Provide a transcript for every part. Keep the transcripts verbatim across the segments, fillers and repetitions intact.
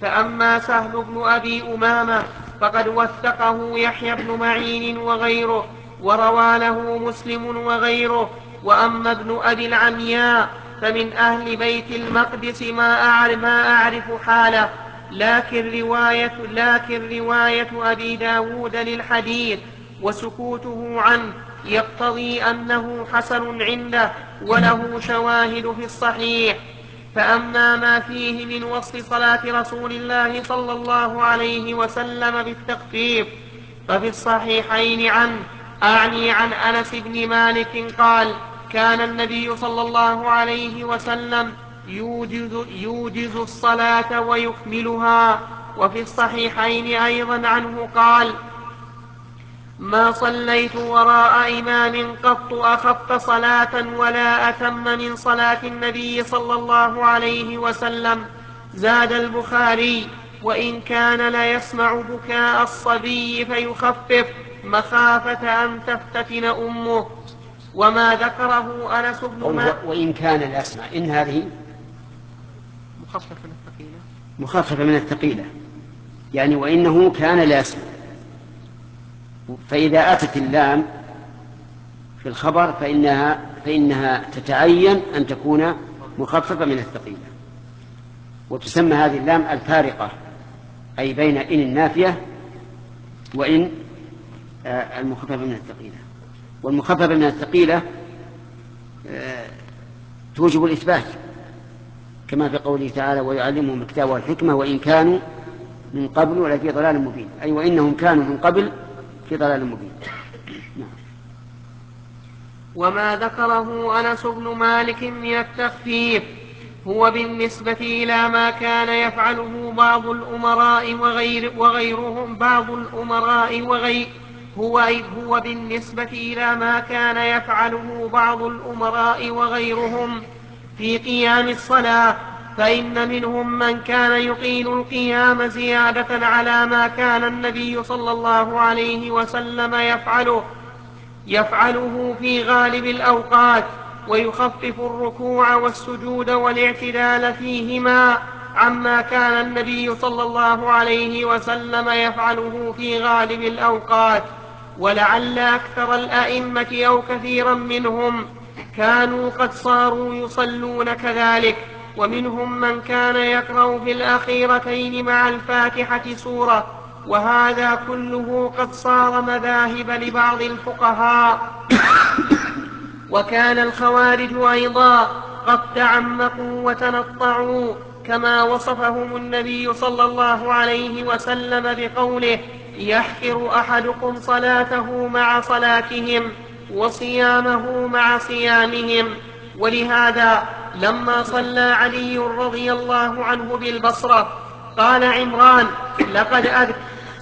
فأما سهل بن أبي أمامة فقد وثقه يحيى بن معين وغيره، وروى له مسلم وغيره. وأما ابن أبي العمياء فمن أهل بيت المقدس ما أعرف, ما أعرف حاله، لكن رواية, لكن رواية أبي داود للحديث وسكوته عنه يقتضي أنه حسن عنده وله شواهد في الصحيح. فأما ما فيه من وصف صلاة رسول الله صلى الله عليه وسلم بالتخفيف ففي الصحيحين عنه، أعني عن أنس بن مالك قال: كان النبي صلى الله عليه وسلم يوجز, يوجز الصلاة ويكملها. وفي الصحيحين أيضا عنه قال: ما صليت وراء إمام قط أخف صلاة ولا أتم من صلاة النبي صلى الله عليه وسلم. زاد البخاري: وإن كان ليسمع بكاء الصبي فيخفف مخافة أن تفتتن أمه. وما ذكره أنس بن مالك. وإن كان ليسمع، إن هذه مخففة من الثقيلة، مخففة من الثقيلة، يعني وإنه كان ليسمع. فإذا أتت اللام في الخبر فإنها, فإنها تتعين أن تكون مخففة من الثقيلة، وتسمى هذه اللام الفارقة، أي بين إن النافية وإن المخففة من الثقيلة. والمخففة من الثقيلة توجب الإثبات، كما في قوله تعالى: ويعلمهم الكتاب والحكمة وإن كانوا من قبل لفي ضلال مبين، أي وإنهم كانوا من قبل في ضلال مبين. نعم. وما ذكره أنس بن مالك من التخفيف هو بالنسبة إلى ما كان يفعله بعض الأمراء وغير وغيرهم بعض الأمراء وغير هو, هو بالنسبة إلى ما كان يفعله بعض الأمراء وغيرهم في قيام الصلاة، فإن منهم من كان يطيل القيام زيادة على ما كان النبي صلى الله عليه وسلم يفعله يفعله في غالب الأوقات، ويخفف الركوع والسجود والاعتدال فيهما عما كان النبي صلى الله عليه وسلم يفعله في غالب الأوقات. ولعل أكثر الأئمة أو كثيرا منهم كانوا قد صاروا يصلون كذلك، ومنهم من كان يقرأ في الأخيرتين مع الفاتحة سورة، وهذا كله قد صار مذاهب لبعض الفقهاء. وكان الخوارج أيضا قد تعمقوا وتنطعوا كما وصفهم النبي صلى الله عليه وسلم بقوله: يحقر أحدكم صلاته مع صلاتهم وصيامه مع صيامهم. ولهذا لما صلى علي رضي الله عنه بالبصرة قال عمران: لقد أذكر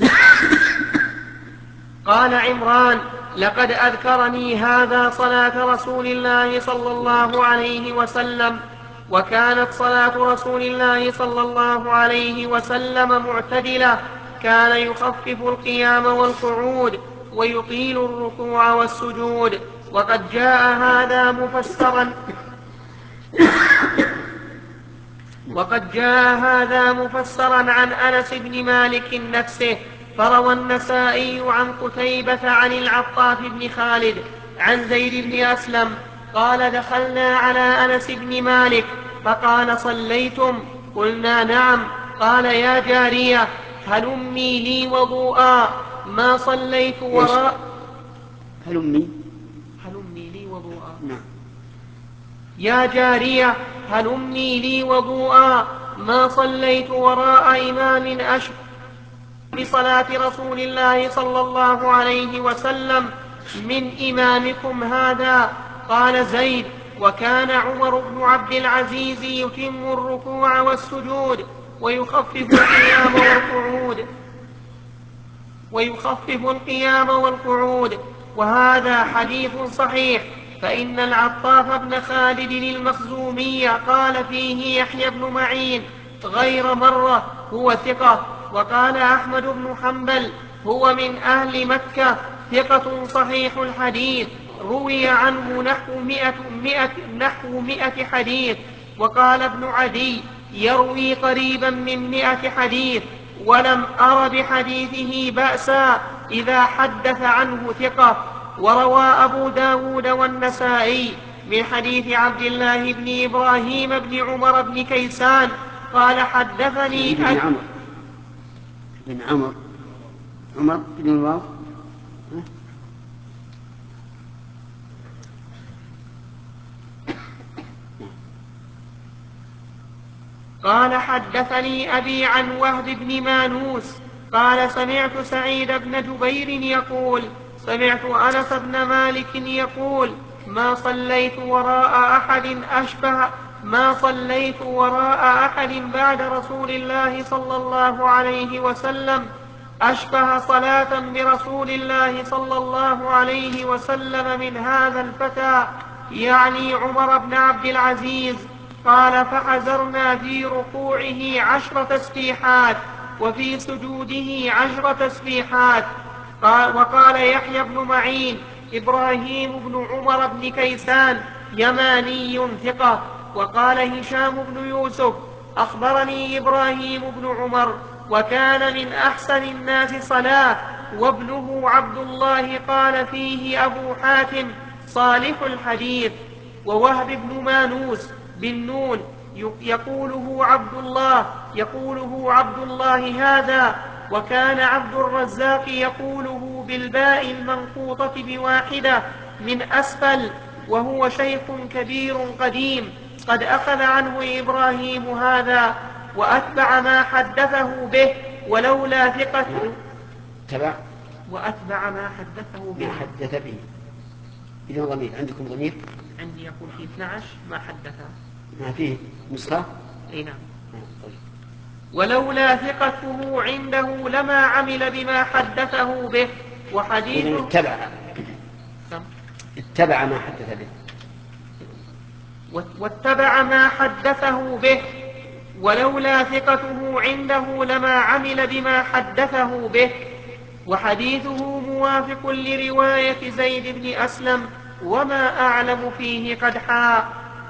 قال عمران لقد أذكرني هذا صلاة رسول الله صلى الله عليه وسلم. وكانت صلاة رسول الله صلى الله عليه وسلم معتدلة، كان يخفف القيام والقعود ويطيل الركوع والسجود. وقد جاء هذا مفسرا وقد جاء هذا مفسرا عن أنس بن مالك نفسه. فروى النسائي عن قتيبة عن العطاف بن خالد عن زيد بن أسلم قال: دخلنا على أنس بن مالك فقال: صليتم؟ قلنا: نعم. قال: يا جارية هلمي لي وضوءا ما صليت وراء هلمي هلمي لي وضوءا نعم. يا جارية هلمي لي وضوءا ما صليت وراء إمام أشهر بصلاة رسول الله صلى الله عليه وسلم من إمامكم هذا. قال زيد: وكان عمر بن عبد العزيز يتم الركوع والسجود ويخفف القيام والقعود ويخفف القيام والقعود وهذا حديث صحيح. فإن العطاف بن خالد المخزومي قال فيه يحيى بن معين غير مرة هو ثقة. وقال أحمد بن حنبل هو من أهل مكة ثقة صحيح الحديث، روي عنه نحو مئة, مئة, نحو مئة حديث. وقال ابن عدي يروي قريبا من مئة حديث، ولم أر بحديثه بأسا إذا حدث عنه ثقة. وروى أبو داود والنسائي من حديث عبد الله بن إبراهيم بن عمر بن كيسان قال حدثني بن عمر بن عمر عمر بن الواو قال حدثني أبي عن وهب بن مانوس قال سمعت سعيد بن جبير يقول سمعت أنس بن مالك يقول ما صليت وراء أحد أشبه ما صليت وراء أحد بعد رسول الله صلى الله عليه وسلم أشبه صلاة برسول الله صلى الله عليه وسلم من هذا الفتى، يعني عمر بن عبد العزيز. قال فحزرنا في ركوعه عشر تسبيحات وفي سجوده عشر تسبيحات. قال وقال يحيى بن معين إبراهيم بن عمر بن كيسان يماني ثقة. وقال هشام بن يوسف أخبرني إبراهيم بن عمر وكان من أحسن الناس صلاة، وابنه عبد الله قال فيه أبو حاتم صالح الحديث. ووهب بن مانوس بالنون يقوله عبد الله يقوله عبد الله هذا. وكان عبد الرزاق يقوله بالباء المنقوطة بواحدة من أسفل، وهو شيخ كبير قديم قد أخذ عنه إبراهيم هذا وأتبع ما حدثه به، ولولا ثقته تبع وأتبع ما حدثه به ما حدث به. إذن ضمير عندكم ضمير؟ عندي يقول في اثني عشر ما حدثه. ما فيه نسخة؟ اي نعم. ولولا ثقته عنده لما عمل بما حدثه به. وحديثه اتبع اتبع ما حدث به واتبع ما حدثه به ولولا ثقته عنده لما عمل بما حدثه به. وحديثه موافق لرواية زيد بن أسلم وما أعلم فيه قدحا.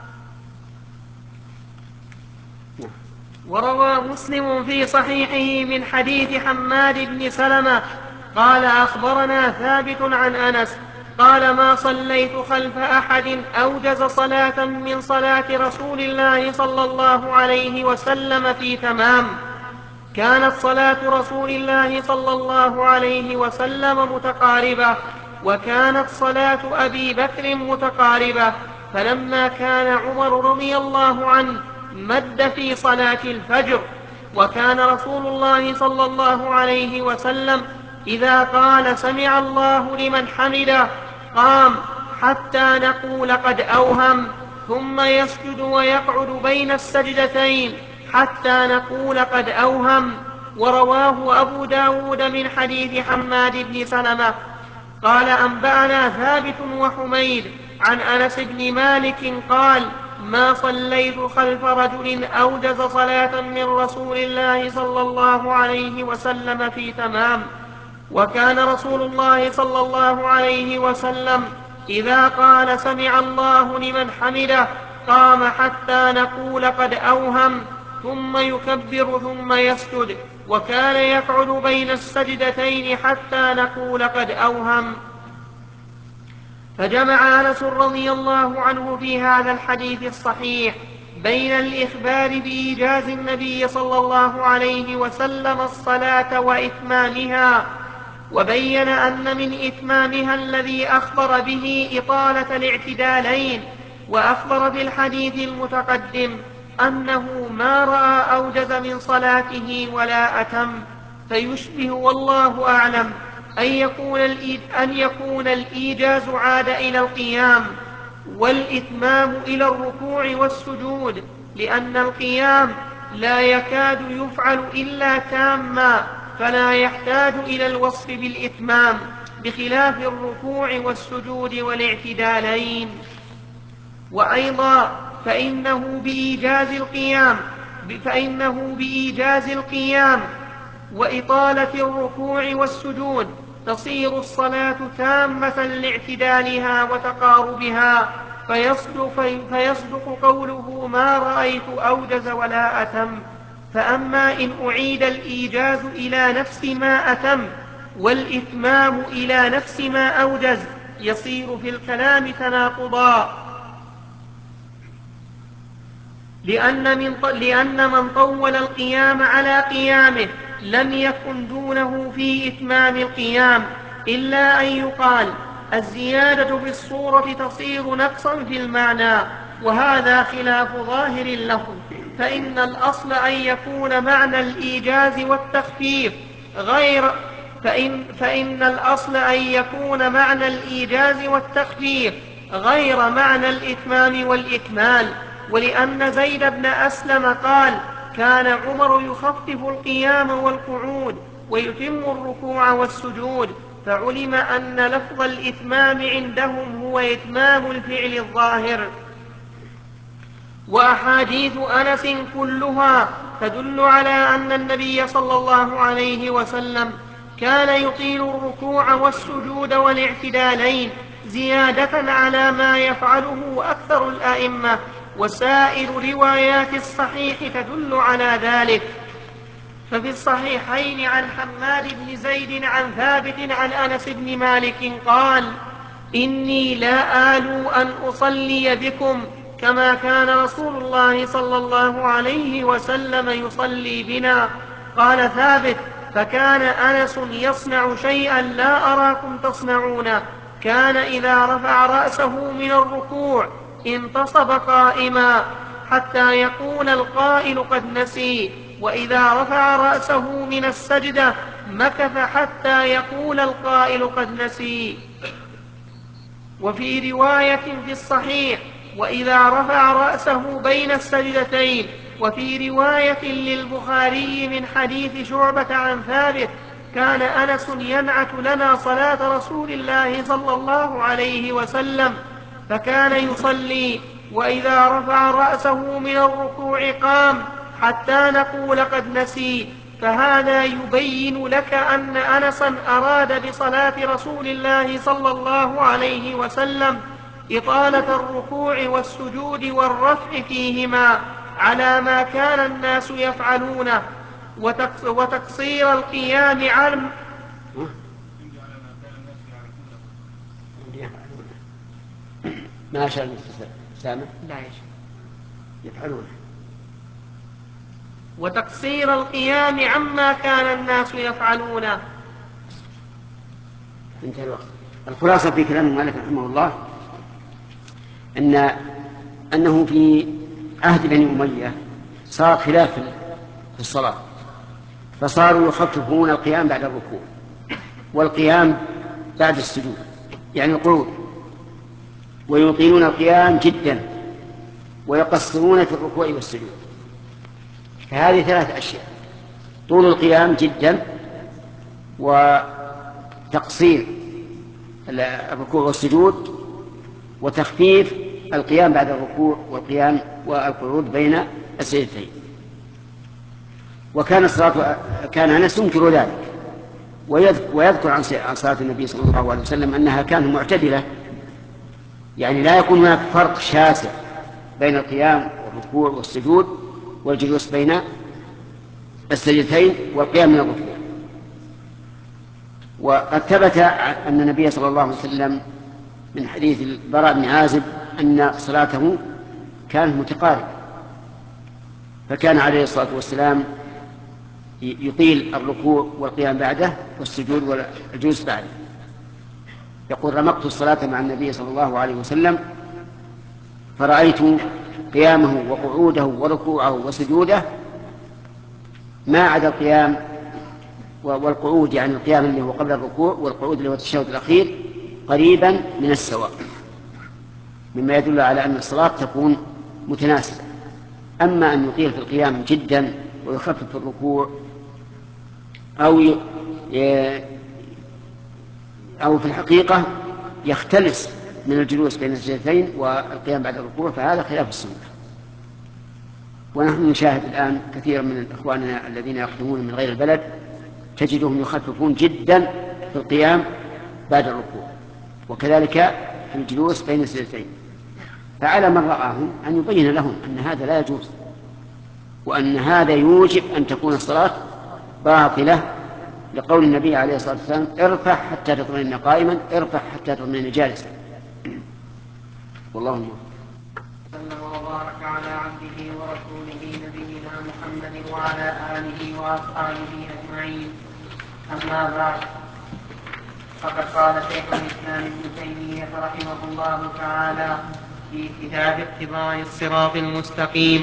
وروى مسلم في صحيحه من حديث حماد بن سلمة قال أخبرنا ثابت عن أنس قال ما صليت خلف أحد أوجز صلاة من صلاة رسول الله صلى الله عليه وسلم في تمام. كانت صلاة رسول الله صلى الله عليه وسلم متقاربة، وكانت صلاة أبي بكر متقاربة، فلما كان عمر رضي الله عنه مد في صلاة الفجر. وكان رسول الله صلى الله عليه وسلم إذا قال سمع الله لمن حمده قام حتى نقول قد أوهم، ثم يسجد ويقعد بين السجدتين حتى نقول قد أوهم. ورواه أبو داود من حديث حماد بن سلمة قال أنبأنا ثابت وحميد عن أنس بن مالك قال ما صليت خلف رجل أوجز صلاة من رسول الله صلى الله عليه وسلم في تمام. وكان رسول الله صلى الله عليه وسلم إذا قال سمع الله لمن حمده قام حتى نقول قد أوهم، ثم يكبر ثم يسجد، وكان يقعد بين السجدتين حتى نقول قد أوهم. فجمع أنس رضي الله عنه في هذا الحديث الصحيح بين الإخبار بإيجاز النبي صلى الله عليه وسلم الصلاة وإتمامها، وبين أن من إتمامها الذي أخبر به إطالة الاعتدالين. وأخبر في الحديث المتقدم أنه ما رأى أوجز من صلاته ولا أتم، فيشبه والله أعلم أن يكون, أن يكون الإيجاز عاد إلى القيام والإتمام إلى الركوع والسجود، لأن القيام لا يكاد يفعل إلا تاما، فلا يحتاج إلى الوصف بالإتمام، بخلاف الركوع والسجود والاعتدالين. وأيضا فإنه بإيجاز القيام فإنه بإيجاز القيام وإطالة الركوع والسجود تصير الصلاة تامة لاعتدالها وتقاربها، فيصدق, في فيصدق قوله ما رأيت أوجز ولا أتم. فأما إن أعيد الإيجاز إلى نفس ما أتم والإتمام إلى نفس ما أوجز يصير في الكلام تناقضا، لأن من, لأن من طول القيام على قيامه لم يكن دونه في إتمام القيام إلا أن يقال الزيادة بالصورة تصير نقصا في المعنى، وهذا خلاف ظاهر اللفظ، فإن الأصل أن يكون معنى الإيجاز والتخفيف غير فإن, فإن الأصل أن يكون معنى الإيجاز والتخفيف غير معنى الإتمام والإكمال. ولأن زيد بن أسلم قال كان عمر يخفف القيام والقعود ويتم الركوع والسجود، فعلم أن لفظ الإتمام عندهم هو إتمام الفعل الظاهر. وأحاديث أنس كلها تدل على أن النبي صلى الله عليه وسلم كان يطيل الركوع والسجود والاعتدالين زيادة على ما يفعله أكثر الأئمة، وسائر روايات الصحيح تدل على ذلك. ففي الصحيحين عن حماد بن زيد عن ثابت عن أنس بن مالك قال إني لا آلو أن أصلي بكم كما كان رسول الله صلى الله عليه وسلم يصلي بنا. قال ثابت فكان أنس يصنع شيئا لا أراكم تصنعونه، كان إذا رفع رأسه من الركوع انتصب قائما حتى يقول القائل قد نسي، وإذا رفع رأسه من السجدة مكث حتى يقول القائل قد نسي. وفي رواية في الصحيح وإذا رفع رأسه بين السجدتين. وفي رواية للبخاري من حديث شعبة عن ثابت كان أنس ينعت لنا صلاة رسول الله صلى الله عليه وسلم فكان يصلي وإذا رفع رأسه من الركوع قام حتى نقول قد نسي. فهذا يبين لك أن أنسا أراد بصلاة رسول الله صلى الله عليه وسلم إطالة الركوع والسجود والرفع فيهما على ما كان الناس يفعلونه وتقصير القيام عن ما شاء سامع لا يشاء يفعلونه وتقصير القيام عما كان الناس يفعلونه. انتهى الوقت. الخلاصة في كلام المؤلف رحمه الله أن أنه في عهد بني أمية صار خلاف في الصلاة، فصاروا يخففون القيام بعد الركوع والقيام بعد السجود يعني القعود، ويطيلون القيام جدا ويقصرون في الركوع والسجود. فهذه ثلاث أشياء: طول القيام جدا، وتقصير الركوع والسجود، وتخفيف القيام بعد الركوع والقيام والقعود بين السجدتين. وكان الصلاة كان أنس ينكر ذلك ويذكر عن صلاة النبي صلى الله عليه وسلم أنها كانت معتدلة، يعني لا يكون هناك فرق شاسع بين القيام والركوع والسجود والجلوس بين السجدتين والقيام من الركوع. وقد ثبت أن النبي صلى الله عليه وسلم من حديث البراء بن عازب أن صلاته كانت متقاربة، فكان عليه الصلاة والسلام يطيل الركوع والقيام بعده والسجود والجلوس بعده. يقول رمقت الصلاة مع النبي صلى الله عليه وسلم فرأيت قيامه وقعوده وركوعه وسجوده ما عدا القيام والقعود، يعني القيام اللي هو قبل الركوع والقعود اللي هو التشهد الأخير قريبا من السواء، مما يدل على أن الصلاة تكون متناسبة. أما أن يطيل في القيام جدا ويخفف في الركوع أو ي... أو في الحقيقة يختلس من الجلوس بين السجدتين والقيام بعد الركوع، فهذا خلاف السنة. ونحن نشاهد الآن كثيرا من إخواننا الذين يقدمون من غير البلد تجدهم يخففون جدا في القيام بعد الركوع، وكذلك في الجلوس بين السجدتين. فعلى من رآهم أن يبين لهم أن هذا لا يجوز، وأن هذا يوجب أن تكون الصلاة باطلة، لقول النبي عليه الصلاة والسلام: ارفع حتى تطمئن قائما، ارفع حتى تطمئن جالسا. والله الموفق. صلى وبارك على عبده ورسوله نبينا محمد وعلى آله وأصحابه أجمعين. أما بعد، فقد قال شيخ الإسلام ابن تيمية رحمه الله تعالى في كتاب اتباع الصراط المستقيم: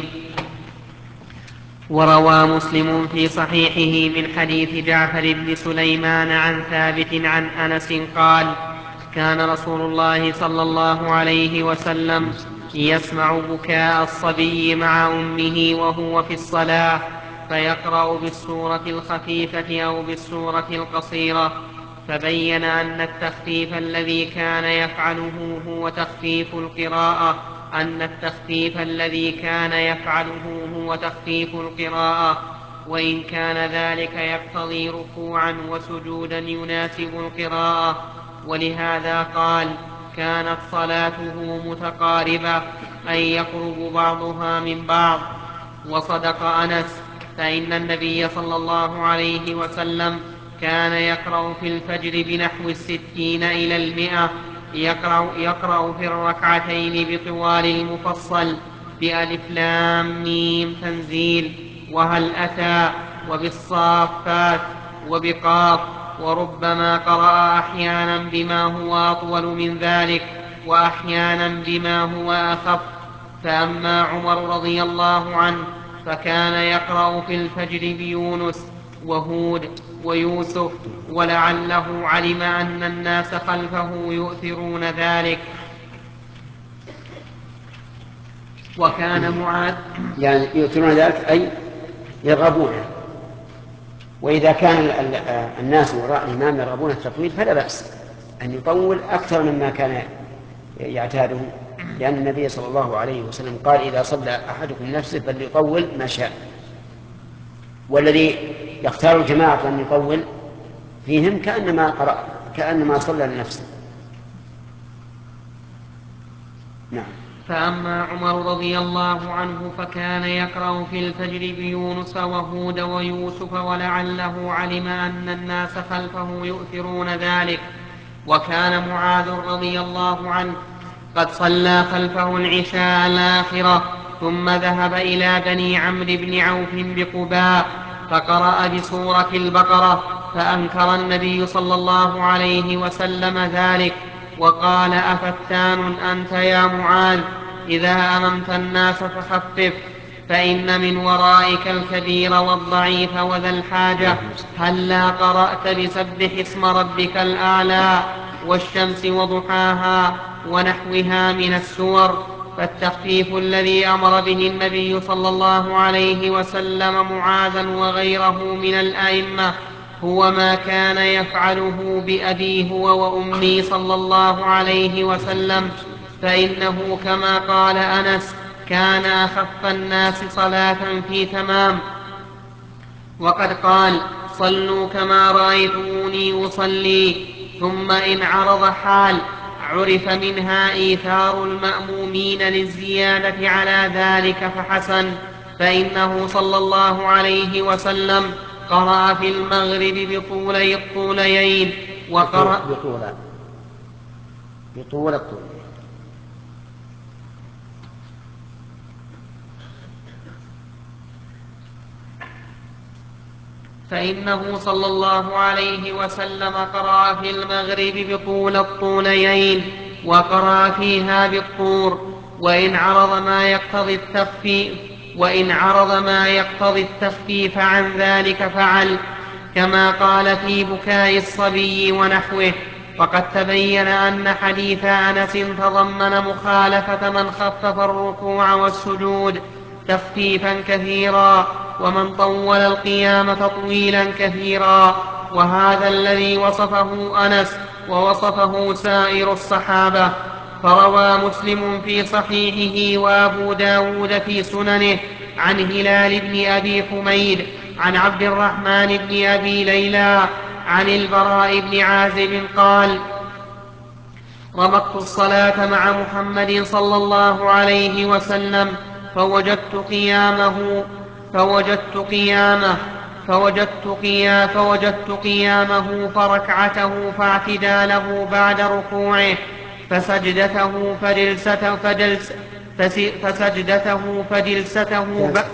وروى مسلم في صحيحه من حديث جعفر بن سليمان عن ثابت عن أنس قال: كان رسول الله صلى الله عليه وسلم يسمع بكاء الصبي مع أمه وهو في الصلاة، فيقرأ بالسورة الخفيفة أو بالسورة القصيرة، فبين أن التخفيف الذي كان يفعله هو تخفيف القراءة أن التخفيف الذي كان يفعله هو تخفيف القراءة، وإن كان ذلك يقتضي ركوعا وسجودا يناسب القراءة، ولهذا قال: كانت صلاته متقاربة، أي يقرب بعضها من بعض. وصدق أنس، فإن النبي صلى الله عليه وسلم كان يقرأ في الفجر بنحو الستين إلى المئة، يقرأ, يقرأ في الركعتين بطوال المفصل بألف لام ميم تنزيل، وهل أتى، وبالصافات، وبقاف، وربما قرأ أحيانا بما هو أطول من ذلك وأحيانا بما هو أخف. فأما عمر رضي الله عنه فكان يقرأ في الفجر بيونس وهود ويوسف، ولعله علم أن الناس خلفه يؤثرون ذلك. وكان معاذ يعني يؤثرون ذلك أي يرغبونه، وإذا كان الناس وراء الإمام يرغبون التطويل فلا بأس أن يطول أكثر مما كان يعتاده، لأن النبي صلى الله عليه وسلم قال: إذا صلى أحدكم نفسه فليطول ما شاء. والذي يختار الجماعة أن يطول فيهم كأنما قرأ كأنما صلى لنفسه. نعم. فأما عمر رضي الله عنه فكان يقرأ في الفجر بيونس وهود ويوسف، ولعله علم أن الناس خلفه يؤثرون ذلك. وكان معاذ رضي الله عنه قد صلى خلفه العشاء الآخرة، ثم ذهب إلى بني عمرو بن عوف بقباء فقرأ بسورة البقرة، فأنكر النبي صلى الله عليه وسلم ذلك وقال: أفتان أنت يا معاذ؟ إذا أممت الناس فخفف، فإن من ورائك الكبير والضعيف وذا الحاجة. هلا قرأت بسبح اسم ربك الأعلى والشمس وضحاها ونحوها من السور. فالتخفيف الذي أمر به النبي صلى الله عليه وسلم معاذا وغيره من الأئمة هو ما كان يفعله بأبي هو وأمي صلى الله عليه وسلم، فإنه كما قال أنس: كان أخف الناس صلاة في تمام. وقد قال: صلوا كما رأيتموني أصلي. ثم إن عرض حال عرف منها إيثار المأمومين للزيادة على ذلك فحسن، فإنه صلى الله عليه وسلم قرأ في المغرب بطولي الطوليين وقرأ بطول بطول الطول فإنه صلى الله عليه وسلم قرأ في المغرب بطول الطوليين وقرأ فيها بالطور، وإن عرض ما يقتضي التخفيف وإن عرض ما يقتضي التخفيف عن ذلك فعل، كما قال في بكاء الصبي ونحوه. وقد تبين أن حديث أنس تضمن مخالفة من خفف الركوع والسجود تخفيفا كثيرا، ومن طول القيام تطويلا كثيرا، وهذا الذي وصفه أنس ووصفه سائر الصحابة. فروى مسلم في صحيحه وأبو داود في سننه عن هلال بن أبي حميد عن عبد الرحمن بن أبي ليلى عن البراء بن عازب قال: رمقت الصلاة مع محمد صلى الله عليه وسلم فوجدت قيامه فوجدت قيامه فوجدت قيا فوجدت قيامه فركعته فاعتداله بعد ركوعه فسجدته فجلسته فجلس فسجدته فجلسته ب...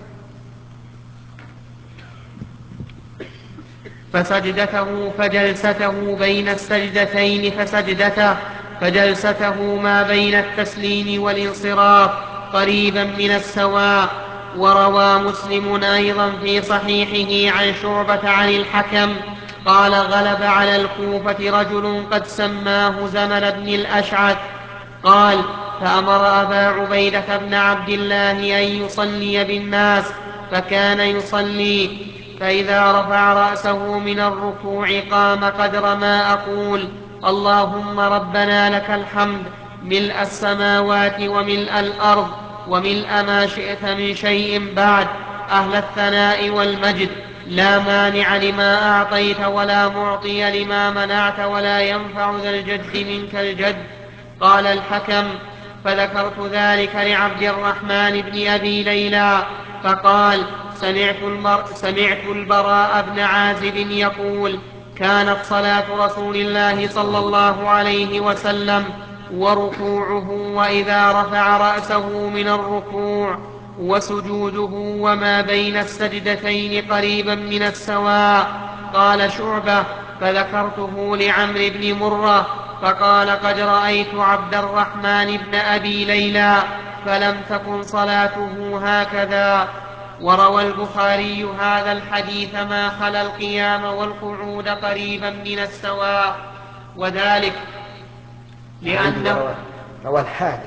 فسجدته فجلسته بين السجدتين فسجدته فجلسته ما بين التسليم والانصراف قريبا من السواء. وروى مسلم أيضا في صحيحه عن شعبة عن الحكم قال غلب على الكوفة رجل قد سماه زمن بن الأشعث قال فأمر أبا عبيدة بن عبد الله أن يصلي بالناس فكان يصلي فإذا رفع رأسه من الركوع قام قدر ما أقول اللهم ربنا لك الحمد ملء السماوات وملء الأرض وملء ما شئت من شيء بعد أهل الثناء والمجد لا مانع لما أعطيت ولا معطي لما منعت ولا ينفع ذا الجد منك الجد. قال الحكم فذكرت ذلك لعبد الرحمن بن أبي ليلى فقال سمعت, المر... سمعت البراء بن عازب يقول كانت صلاة رسول الله صلى الله عليه وسلم وركوعه وإذا رفع رأسه من الركوع وسجوده وما بين السجدتين قريبا من السواء. قال شعبة فذكرته لعمرو بن مرة فقال قد رأيت عبد الرحمن بن أبي ليلى فلم تكن صلاته هكذا. وروى البخاري هذا الحديث ما خلا القيام والقعود قريبا من السواء وذلك لأنه روى الحادث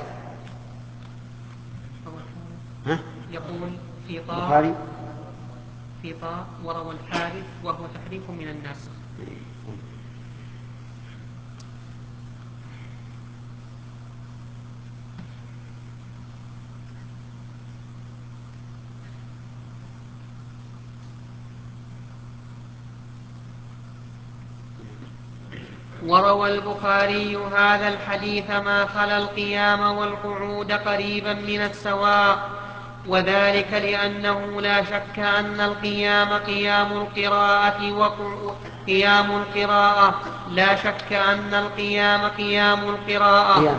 يقول في طاء في طاء وروى الحادث وهو تحريف من الناسخ. وروى البخاري هذا الحديث ما خلا القيام والقعود قريبا من السواء وذلك لأنه لا شك أن القيام قيام القراءة قيام القراءة لا شك أن القيام قيام القراءة قيام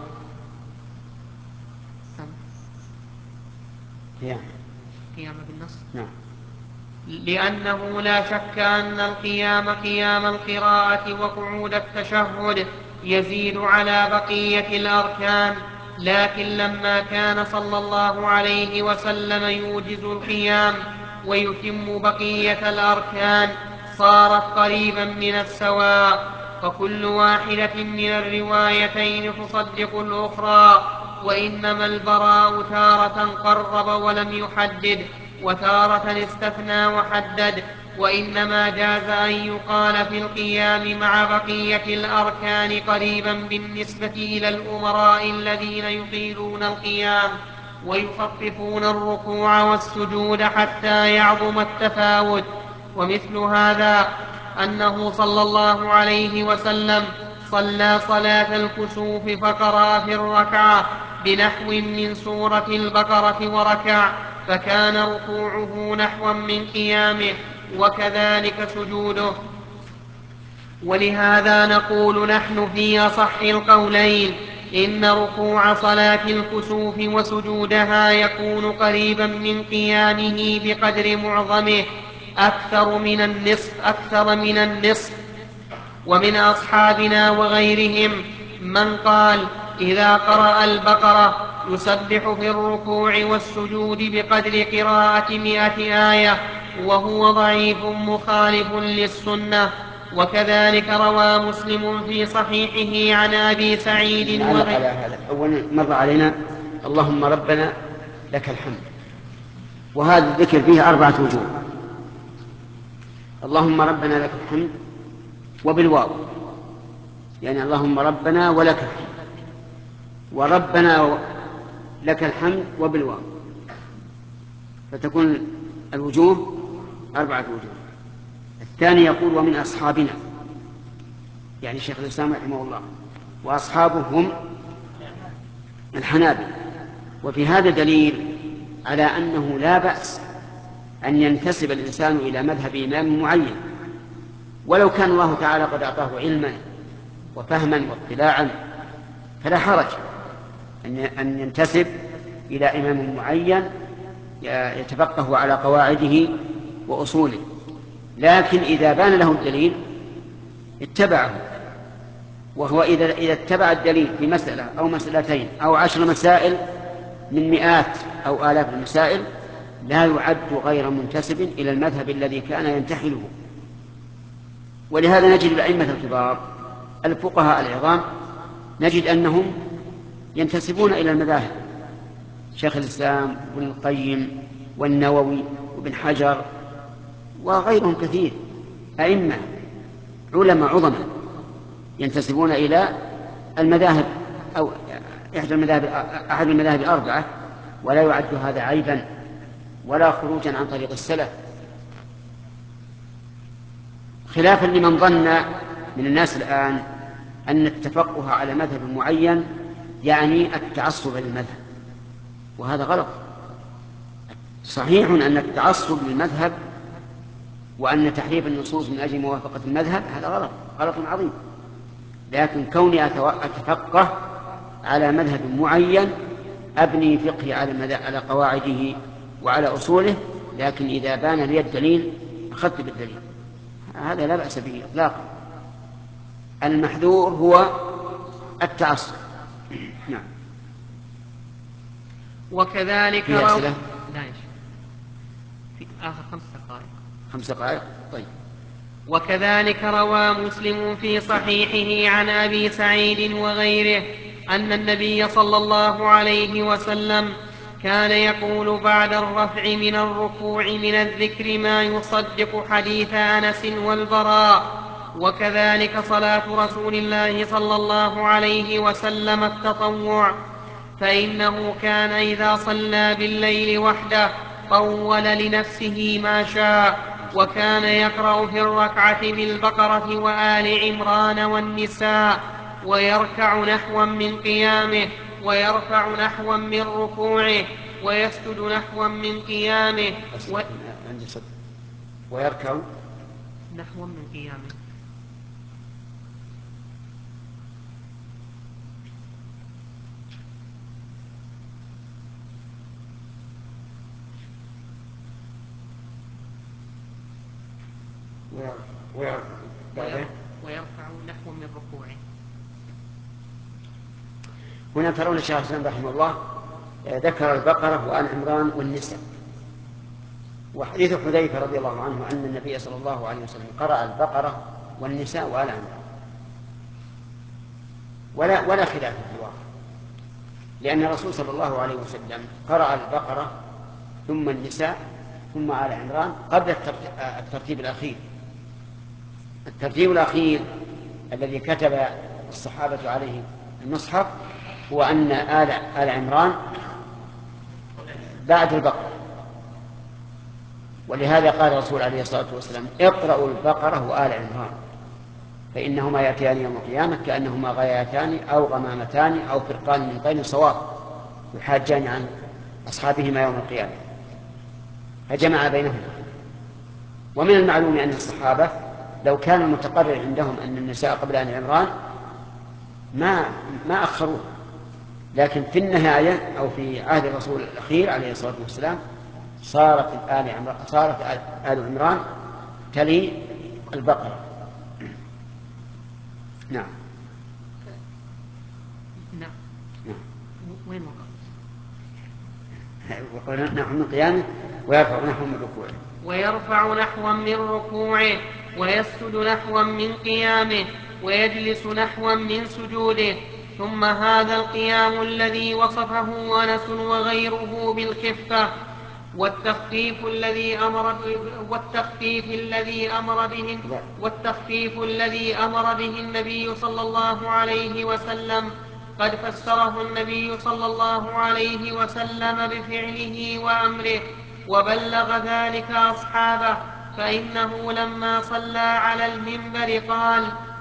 قيام قيام بالنص نعم لأنه لا شك أن القيام قيام القراءة وقعود التشهد يزيد على بقية الأركان لكن لما كان صلى الله عليه وسلم يوجز القيام ويتم بقية الأركان صارت قريبا من السواء فكل واحدة من الروايتين تصدق الأخرى. وإنما البراء تارة قرب ولم يحدد وتارة استثنى وحدد وإنما جاز أن يقال في القيام مع بقية الأركان قريبا بالنسبة إلى الأمراء الذين يطيلون القيام ويخففون الركوع والسجود حتى يعظم التفاوت. ومثل هذا أنه صلى الله عليه وسلم صلى صلاة الكسوف فقرأ في الركعة بنحو من سورة البقرة وركع فكان ركوعه نحوا من قيامه وكذلك سجوده. ولهذا نقول نحن في أصح القولين إن ركوع صلاة الكسوف وسجودها يكون قريبا من قيامه بقدر معظمه أكثر من النصف أكثر من النصف. ومن أصحابنا وغيرهم من قال إذا قرأ البقرة يسبح في الركوع والسجود بقدر قراءة مئة آية وهو ضعيف مخالف للسنة. وكذلك روى مسلم في صحيحه عن أبي سعيد على هذا أولا مر علينا اللهم ربنا لك الحمد وهذا الذكر فيه أربعة وجوه. اللهم ربنا لك الحمد وبالواو يعني اللهم ربنا ولك الحمد وربنا لك الحمد وبالواو فتكون الوجوه أربعة وجوه. الثاني يقول ومن أصحابنا يعني شيخ الإسلام رحمه الله وأصحابه هم الحنابلة. وفي هذا دليل على أنه لا بأس أن ينتسب الإنسان إلى مذهب إمام معين، ولو كان الله تعالى قد أعطاه علما وفهما واطلاعا، فلا حرج أن ينتسب إلى إمام معين يتفقه على قواعده وأصوله. لكن إذا بان له الدليل اتبعه، وهو إذا إذا اتبع الدليل في مسألة أو مسألتين أو عشر مسائل من مئات أو آلاف المسائل لا يعد غير منتسب إلى المذهب الذي كان ينتحله. ولهذا نجد الأئمة الكبار الفقهاء العظام نجد أنهم ينتسبون إلى المذاهب، شيخ الإسلام وابن القيم والنووي وابن حجر وغيرهم كثير، أئمة علماء عظماء ينتسبون إلى المذاهب أو إحدى المذاهب أحد المذاهب الأربعة، ولا يعد هذا عيبا ولا خروجا عن طريق السلف، خلافا لمن ظن من الناس الآن أن التفقه على مذهب معين يعني التعصب للمذهب، وهذا غلط. صحيح أن التعصب للمذهب وأن تحريف النصوص من أجل موافقة المذهب هذا غلط، غلط عظيم، لكن كوني أتفقه على مذهب معين أبني فقهي على على قواعده وعلى أصوله، لكن إذا بان لي الدليل أخذت بالدليل، هذا لا بأس به إطلاقا. المحذور هو التعصب. نعم. وكذلك في أسئلة؟ لا يا شيخ، في آخر خمس دقائق. خمس دقائق طيب. وكذلك روى مسلم في صحيحه عن أبي سعيد وغيره أن النبي صلى الله عليه وسلم كان يقول بعد الرفع من الركوع من الذكر ما يصدق حديث أنس والبراء. وكذلك صلاة رسول الله صلى الله عليه وسلم التطوع، فإنه كان إذا صلى بالليل وحده طول لنفسه ما شاء، وكان يقرأ في الركعة بالبقرة وآل عمران والنساء، ويركع نحوا من قيامه، ويرفع نحوا من ركوعه، ويسجد نحوا من قيامه، و... ويركع نحوا من قيامه ويرفع, ويرفع نحو من ركوعه. هنا ترون الشيخ الإسلام رحمه الله ذكر البقرة وآل عمران والنساء. وحديث حذيفة رضي الله عنه أن النبي صلى الله عليه وسلم قرأ البقرة والنساء وآل عمران، ولا ولا خلاف في الواقع، لأن الرسول صلى الله عليه وسلم قرأ البقرة ثم النساء ثم آل عمران قبل الترتيب الأخير. الترتيب الأخير الذي كتب الصحابة عليه المصحف هو أن آل, آل عمران بعد البقرة، ولهذا قال الرسول عليه الصلاة والسلام اقرأوا البقرة وآل عمران فإنهما يأتيان يوم القيامة كأنهما غايتان أو غمامتان أو فرقان من طين صواب يحاجان عن أصحابهما يوم القيامة، فجمع بينهما. ومن المعلوم أن الصحابة لو كان المتقرر عندهم أن النساء قبل آل عمران ما ما أخروه، لكن في النهاية أو في عهد الرسول الأخير عليه الصلاة والسلام صارت آل عمران صارت آل عمران تلي البقرة. نعم. نعم. نعم. وين وقف؟ وقال نحو من قيامه ويرفع نحو من ركوعه. ويرفع نحوا من ركوعه، ويسجد نحوا من قيامه، ويجلس نحوا من سجوده. ثم هذا القيام الذي وصفه أنس وغيره بالخفة والتخفيف الذي أمر والتخفيف الذي أمر به والتخفيف الذي أمر به النبي صلى الله عليه وسلم قد فسره النبي صلى الله عليه وسلم بفعله وأمره وبلغ ذلك أصحابه، فإنه لما صلى على المنبر قال: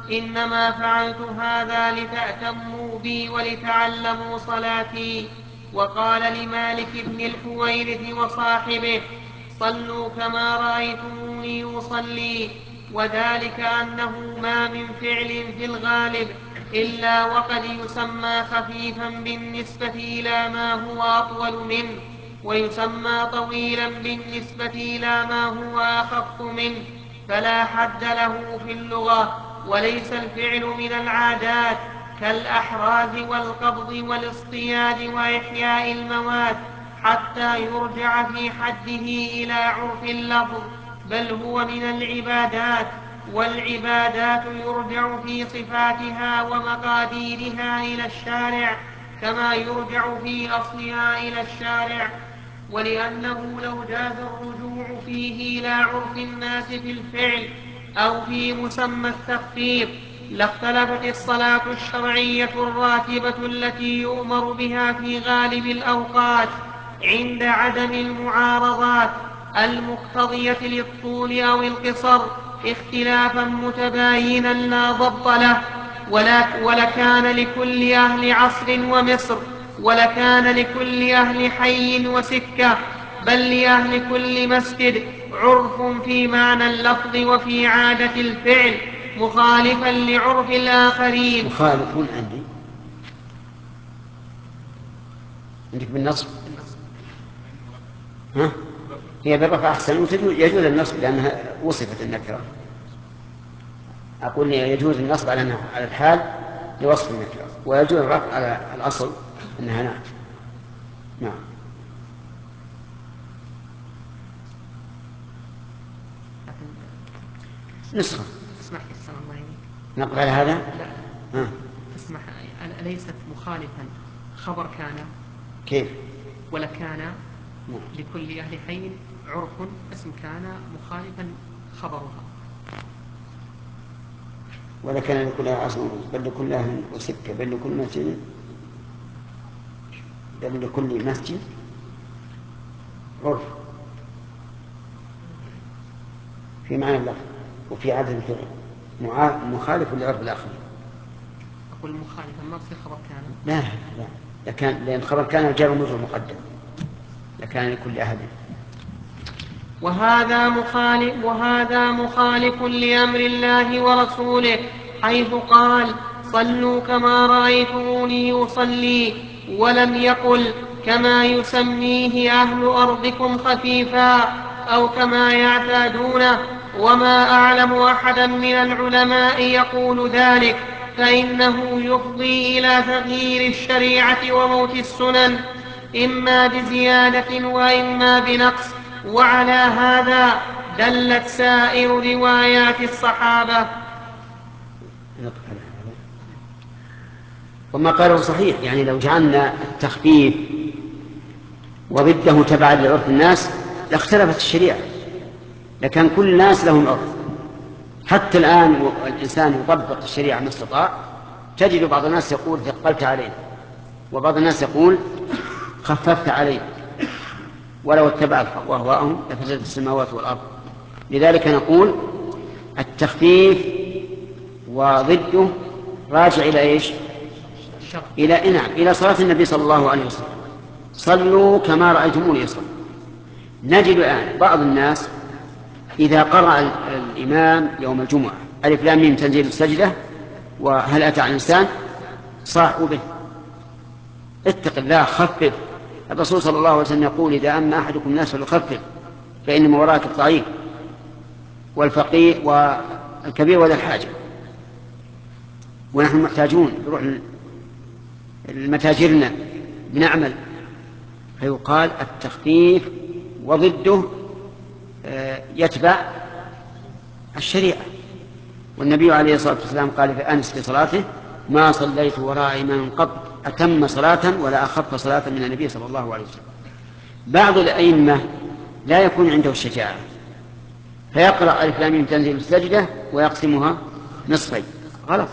إنما فعلت هذا لتأتموا بي ولتعلموا صلاتي. وقال لمالك بن الحويرث وصاحبه: صلوا كما رأيتموني أصلي. وذلك أنه ما من فعل في الغالب إلا وقد يسمى خفيفا بالنسبة إلى ما هو أطول منه، ويسمى طويلا بالنسبة إلى ما هو أخف منه، فلا حد له في اللغة. وليس الفعل من العادات كالأحراز والقبض والاصطياد وإحياء المواد حتى يرجع في حده إلى عرف اللفظ، بل هو من العبادات، والعبادات يرجع في صفاتها ومقاديرها إلى الشارع كما يرجع في أصلها إلى الشارع. ولأنه لو جاز الرجوع فيه إلى عرف الناس في الفعل أو في مسمى التخفيف لاختلفت الصلاة الشرعية الراتبة التي يؤمر بها في غالب الأوقات عند عدم المعارضات المقتضية للطول أو القصر اختلافا متباينا لا ضبط له. ولكان لكل أهل عصر ومصر، ولكان لكل أهل حي وسكة، بل لأهل كل مسجد عرف في معنى اللفظ وفي عادة الفعل مخالفا لعرف الآخرين. مخالف عندي عندك بالنصب، ها؟ هي بالرفع أحسن، يجوز النصب لأنها وصفت النكرة. أقول يجوز النصب على على الحال لوصف النكرة، ويجوز الرفع على الأصل أنها نعم. نعم. نسخة. اسمح لي السلام الله عليك. نقبل على هذا؟ لا. ها. اسمح، أليست مخالفا خبر كان؟ كيف؟ ولا كان نعم. لكل أهل حي عرف، اسم كان مخالفا خبرها. ولا كان لكل أهل عصر بل لكل أهل وسكة بل لكل مسجد بل لكل مسجد عرف في معنى اللفظ وفي عدد الفعل مخالف لعرف الآخر. أقول مخالفا ما في خبر كان. لا لا لكان لأن خبر كان الجار والمجرور مقدم لكان لكل أحد. وهذا مخالف وهذا مخالف لأمر الله ورسوله، حيث قال: صلوا كما رأيتموني أصلي، ولم يقل كما يسميه أهل أرضكم خفيفا أو كما يعتادونه. وما أعلم أحدا من العلماء يقول ذلك، فإنه يفضي إلى تغيير الشريعة وموت السنن، إما بزيادة وإما بنقص. وعلى هذا دلت سائر روايات الصحابة. وما قاله صحيح، يعني لو جعلنا التخفيف وضده تبعا لعرف الناس لاختلفت الشريعة، لكان كل الناس لهم عرف. حتى الآن الإنسان يطبق الشريعة ما استطاع، تجد بعض الناس يقول ثقلت علينا، وبعض الناس يقول خففت علينا، ولو اتبع الحق أهواءهم لفسدت السماوات والأرض. لذلك نقول التخفيف وضده راجع إلى إيش؟ إلى نعم إلى صلاة النبي صلى الله عليه وسلم. صلوا كما رأيتموني يصلي. نجد الآن بعض الناس إذا قرأ الإمام يوم الجمعة ألف لام ميم تنزيل السجدة وهل أتى على الإنسان صاحوا به: اتق الله خفف. الرسول صلى الله عليه وسلم يقول: إذا أما أحدكم الناس فليخفف فإن ما وراءك الضعيف والفقير والكبير وذا الحاجة، ونحن محتاجون نروح المتاجرنا بنعمل. فيقال التخفيف وضده يتبع الشريعة. والنبي عليه الصلاة والسلام قال في أنس في صلاته: ما صليت وراء إمام قط أتم صلاة ولا أخف صلاة من النبي صلى الله عليه وسلم. بعض الأئمة لا يكون عنده الشجاعة فيقرأ ألف لام ميم تنزيل السجدة ويقسمها نصفين. غلط،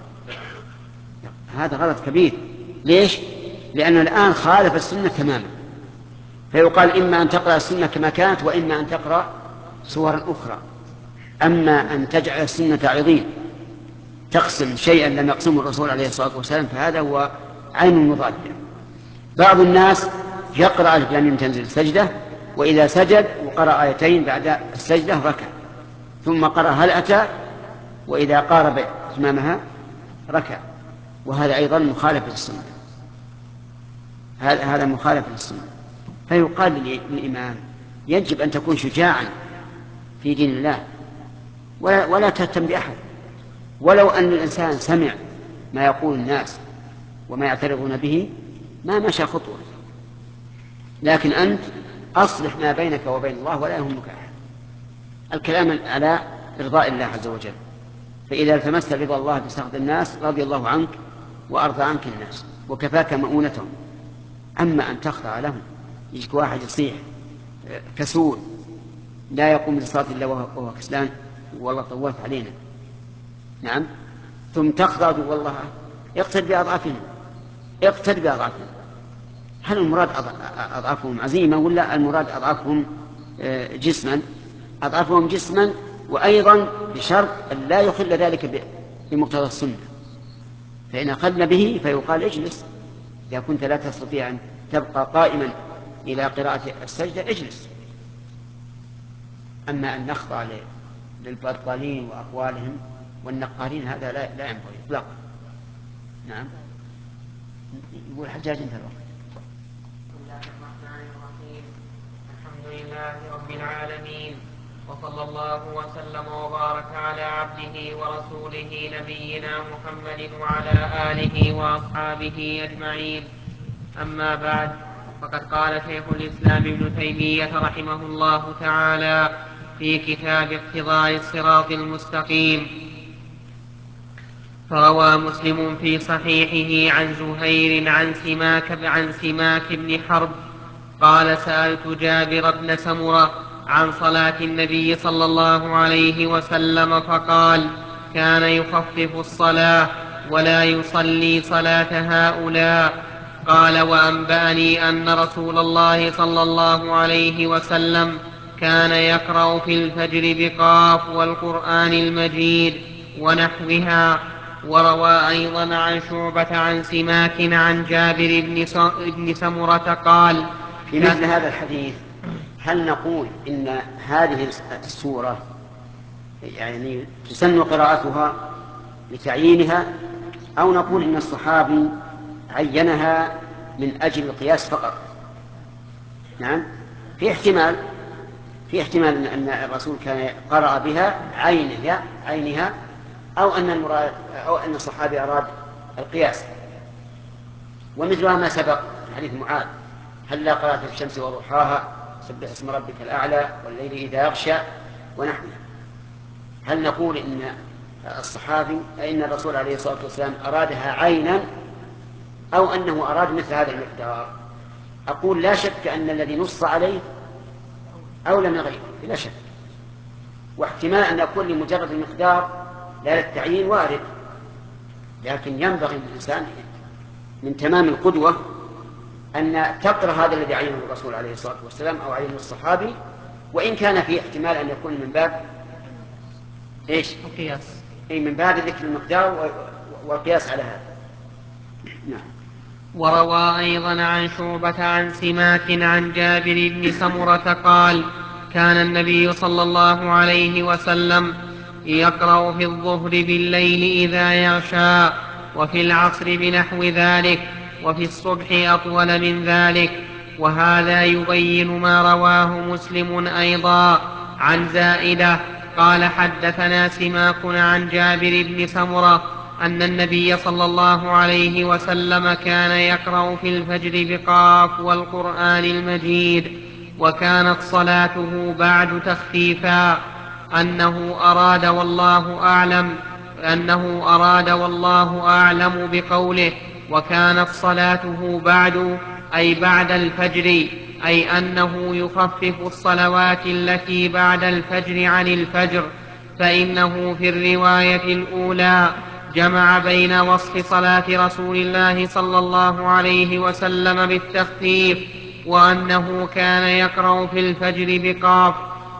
هذا غلط كبير. ليش؟ لأنه الآن خالف السنة تماما. فيقال إما أن تقرأ السنة كما كانت وإما أن تقرأ صورا أخرى. أما أن تجعل السنة عظيم تقسم شيئا لم يقسمه الرسول عليه الصلاة والسلام فهذا هو عين المضادة. بعض الناس يقرأ الف لام ميم تنزل السجدة، وإذا سجد وقرأ آيتين بعد السجدة ركع، ثم قرأ هل أتى، وإذا قارب إتمامها ركع، وهذا أيضا مخالف للسنة، هذا مخالف للسنة. فيقال للإمام يجب أن تكون شجاعا في دين الله، ولا, ولا تهتم بأحد، ولو أن الإنسان سمع ما يقول الناس وما يعترضون به ما مشى خطوة، لكن أنت أصلح ما بينك وبين الله ولا يهمك أحد. الكلام على إرضاء الله عز وجل، فإذا التمست رضا الله بسخط الناس رضي الله عنك وأرضى عنك الناس وكفاك مؤونتهم. أما أن تخضع لهم، يجيك واحد يصيح كسول لا يقوم بصلاة الله وهو كسلان والله طولت علينا، نعم، ثم تخضع والله اقتد بأضعافهم، اقتد بأضعافهم. هل المراد أضعافهم عزيمة ولا المراد أضعافهم جسما؟ أضعافهم جسما، وأيضا بشرط أن لا يخل ذلك بمقتضى السنة، فإن أخذنا به فيقال اجلس، إذا كنت لا تستطيع أن تبقى قائما إلى قراءة السجدة اجلس. أما أن نخضع للبطالين وأقوالهم والنقارين هذا لا, لا ينبغي إطلاقا. نعم. يقول حجاج انت الوقت. بسم الله الرحمن الرحيم. الحمد لله رب العالمين، وصلى الله وسلم وبارك على عبده ورسوله نبينا محمد وعلى آله وأصحابه أجمعين. أما بعد، فقد قال شيخ الإسلام ابن تيمية رحمه الله تعالى في كتاب اقتضاء الصراط المستقيم: فروى مسلم في صحيحه عن زهير عن سماك, عن سماك بن حرب قال: سألت جابر بن سمرة عن صلاة النبي صلى الله عليه وسلم فقال: كان يخفف الصلاة ولا يصلي صلاة هؤلاء. قال: وأنبأني أن رسول الله صلى الله عليه وسلم كان يقرأ في الفجر بقاف والقرآن المجيد ونحوها. وروى أيضا عن شعبة عن سماك عن جابر بن سمرة قال: في مثل هذا الحديث هل نقول إن هذه السورة يعني تسن قراءتها لتعيينها، أو نقول إن الصحابي عينها من أجل القياس فقط؟ نعم، في احتمال في احتمال أن الرسول كان قرأ بها عينها عينها أو أن المراد أو أن الصحابي أراد القياس. ومثلها ما سبق في حديث معاذ: هل لا قرأت في الشمس وضحاها، سبح اسم ربك الأعلى، والليل إذا يغشى، ونحوها. هل نقول إن الصحابي أن الرسول عليه الصلاة والسلام أرادها عينا أو أنه أراد مثل هذا المقدار؟ أقول لا شك أن الذي نص عليه أولى من غيره لا شك، واحتمال أن يكون لمجرد المقدار لا للتعيين وارد، لكن ينبغي للإنسان من تمام القدوة أن تقرأ هذا الذي عينه الرسول عليه الصلاة والسلام أو عينه الصحابي، وإن كان فيه احتمال أن يكون من باب إيش؟ القياس، أي من باب ذكر المقدار والقياس على هذا. نعم. وروى أيضا عن شعبة عن سماك عن جابر بن سمرة قال: كان النبي صلى الله عليه وسلم يقرأ في الظهر بالليل إذا يغشى، وفي العصر بنحو ذلك، وفي الصبح أطول من ذلك. وهذا يبين ما رواه مسلم أيضا عن زائدة قال: حدثنا سماك عن جابر بن سمرة أن النبي صلى الله عليه وسلم كان يقرأ في الفجر بقاف والقرآن المجيد، وكانت صلاته بعد تخفيفا، أنه أراد والله أعلم أنه أراد والله أعلم بقوله: وكانت صلاته بعد أي بعد الفجر، أي أنه يخفف الصلوات التي بعد الفجر عن الفجر. فإنه في الرواية الأولى جمع بين وصف صلاة رسول الله صلى الله عليه وسلم بالتخفيف وأنه كان يقرأ في الفجر بقاف،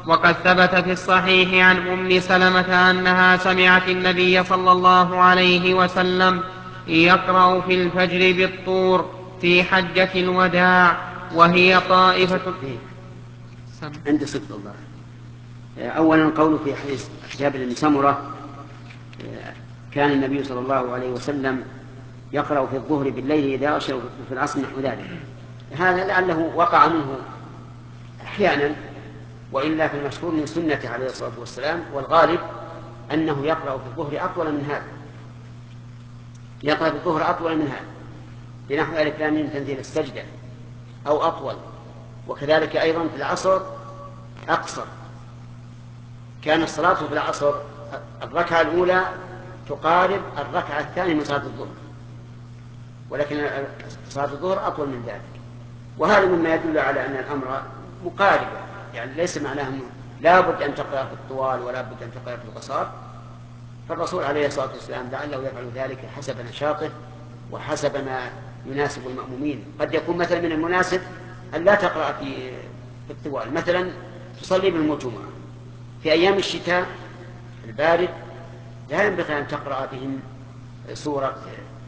وقد ثبت في الصحيح عن أم سلمة أنها سمعت النبي صلى الله عليه وسلم يقرأ في الفجر بالطور في حجة الوداع وهي طائفة. عند صدق الله. أولا قوله في حديث جابر بن سمرة كان النبي صلى الله عليه وسلم يقرأ في الظهر بالليل إذا أشرف في العصر نحو ذلك، هذا لعله وقع منه أحيانا، وإلا في المشهور من سنته عليه الصلاة والسلام والغالب أنه يقرأ في الظهر أطول من هذا، يقرأ في الظهر أطول من هذا بنحو ألف لام ميم تنزيل السجدة أو أطول، وكذلك أيضا في العصر أقصر. كان الصلاة في العصر الركعة الأولى تقارب الركعة الثانية من صلاة الظهر، ولكن صلاة الظهر أطول من ذلك، وهذا مما يدل على أن الأمر مقارب، يعني ليس معناه لا بد أن تقرأ في الطوال ولا بد أن تقرأ في القصار. فالرسول عليه الصلاة والسلام لعله يفعل ذلك حسب نشاطه وحسب ما يناسب المأمومين. قد يكون مثلا من المناسب أن لا تقرأ في الطوال، مثلا تصلي بالمجموعة في أيام الشتاء البارد لا ينبغي أن تقرأ بهم سورة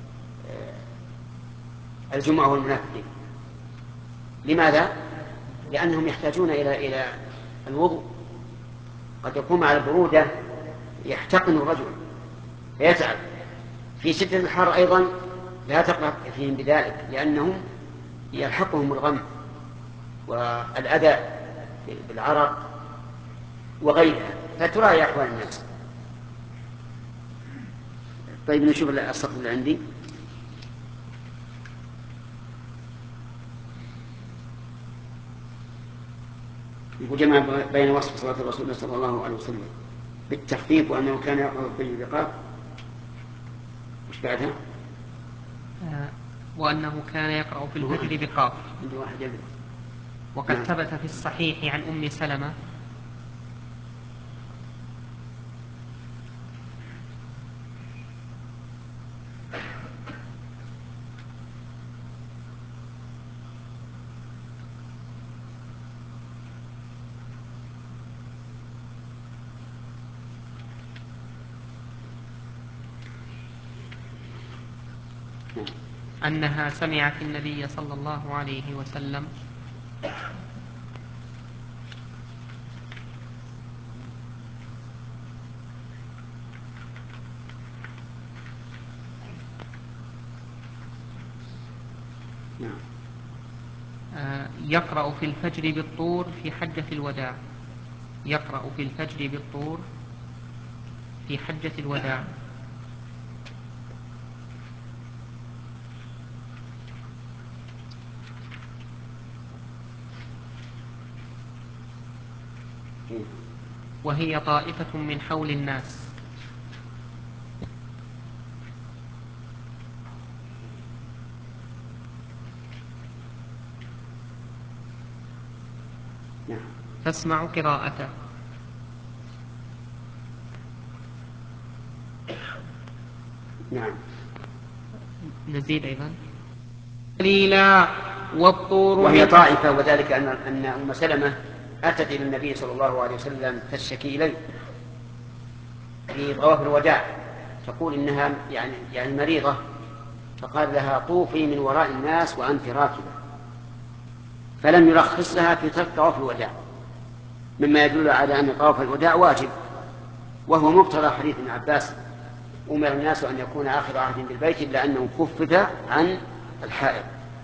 الجمعة والمنافقين. لماذا؟ لأنهم يحتاجون إلى إلى الوضوء، قد يكون مع البرودة يحتقن الرجل فيتعب. في شدة الحر أيضا لا تقرأ فيهم بذلك، لأنهم يلحقهم الغم والأذى بالعرق وغيرها، فتراعي أحوال الناس. طيب نشوف السطر اللي عندي. وجمع بين وصف صلاة الرسول صلى الله عليه وسلم بالتخفيف وأنه كان يقرأ في الرقاب. وش بعدها؟ آه وأنه كان يقرأ في الفجر بقاف. وقد نعم. ثبت في الصحيح عن أم سلمة أنها سمعت النبي صلى الله عليه وسلم يقرأ في الفجر بالطور في حجة الوداع. يقرأ في الفجر بالطور في حجة الوداع. وهي طائفة من حول الناس. تسمع قراءته. نعم. نزيد أيضا قليلا والطور. وهي طائفة، وذلك أن أن أم سلمة أتت إلى النبي صلى الله عليه وسلم تشتكي إليه في طواف الوداع، تقول إنها يعني يعني مريضة، فقال لها طوفي من وراء الناس وأنت راكبة، فلم يرخص لها في ترك طواف الوداع، مما يدل على أن طواف الوداع واجب، وهو مقتضى حديث ابن عباس أمر الناس أن يكون آخر عهد بالبيت إلا أنه خفف عن الحائض،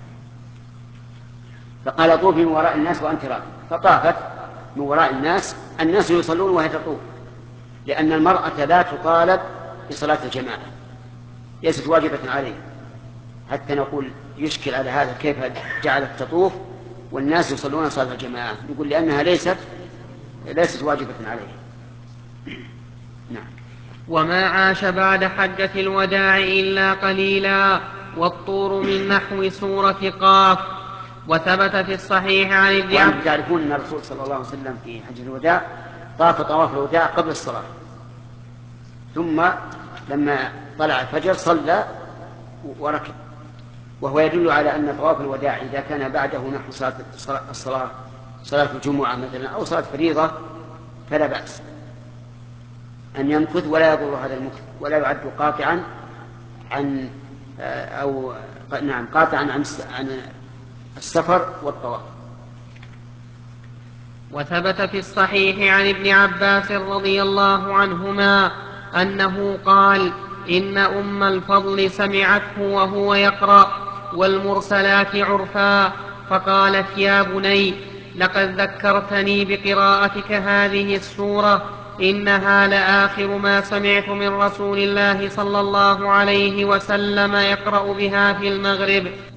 فقال طوفي من وراء الناس وأنت راكبة، فطافت من وراء الناس، الناس يصلون وهي تطوف، لأن المرأة لا تطالب بصلاة الجماعة، ليست واجبة عليه، حتى نقول يشكل على هذا كيف جعلت تطوف والناس يصلون صلاة الجماعة، نقول لأنها ليست ليست واجبة عليه. نعم. وما عاش بعد حجة الوداع إلا قليلا، والطور من نحو سورة قاف. وثبت في الصحيح عن ابن وأنتم تعرفون أن الرسول صلى الله عليه وسلم في حجة الوداع طاف طواف الوداع قبل الصلاة، ثم لما طلع الفجر صلى وركب، وهو يدل على أن طواف الوداع إذا كان بعده نحو صلاة الصلاة صلاة الجمعة مثلا أو صلاة فريضة فلا بأس أن يمكث ولا يضر هذا المكث، ولا يعد قاطعا عن أو نعم قاطعا عن عن السفر والطواف. وثبت في الصحيح عن ابن عباس رضي الله عنهما أنه قال: إن أم الفضل سمعته وهو يقرأ والمرسلات عرفا، فقالت: يا بني، لقد ذكرتني بقراءتك هذه السورة، إنها لآخر ما سمعت من رسول الله صلى الله عليه وسلم يقرأ بها في المغرب.